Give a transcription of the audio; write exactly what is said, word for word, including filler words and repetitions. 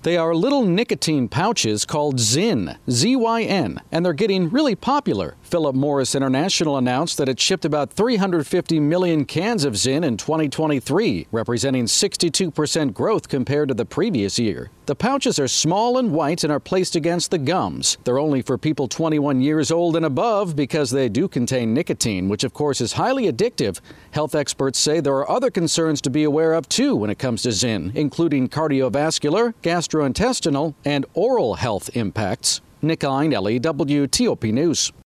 They are little nicotine pouches called Zyn, Z Y N, and they're getting really popular. Philip Morris International announced that it shipped about three hundred fifty million cans of Zyn in twenty twenty-three, representing sixty-two percent growth compared to the previous year. The pouches are small and white and are placed against the gums. They're only for people twenty-one years old and above because they do contain nicotine, which of course is highly addictive. Health experts say there are other concerns to be aware of too when it comes to Zyn, including cardiovascular, gastrointestinal, and oral health impacts. Nick Einelli, W T O P News.